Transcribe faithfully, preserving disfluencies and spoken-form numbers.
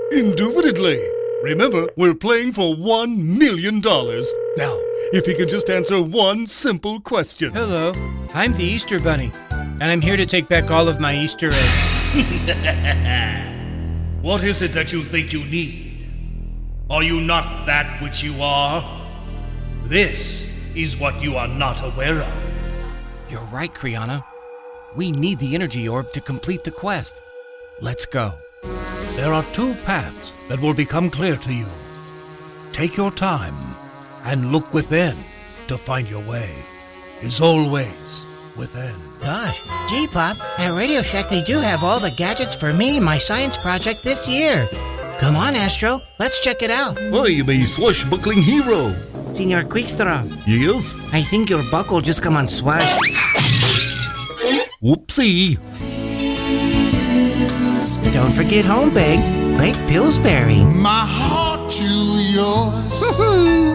Indubitably. Remember, we're playing for one million dollars. Now, if he can just answer one simple question. Hello, I'm the Easter Bunny, and I'm here to take back all of my Easter eggs. What is it that you think you need? Are you not that which you are? This is what you are not aware of. You're right, Kriana. We need the energy orb to complete the quest. Let's go. There are two paths that will become clear to you. Take your time and look within to find your way. Is always within. Gosh, G-Pop, at Radio Shack they do have all the gadgets for me and my science project this year. Come on, Astro, let's check it out. Why, my swashbuckling hero. Senor Quickstraw, Yes? I think your buckle just come unswashed. Whoopsie. Don't forget home bake, baked Pillsbury. My heart to yours.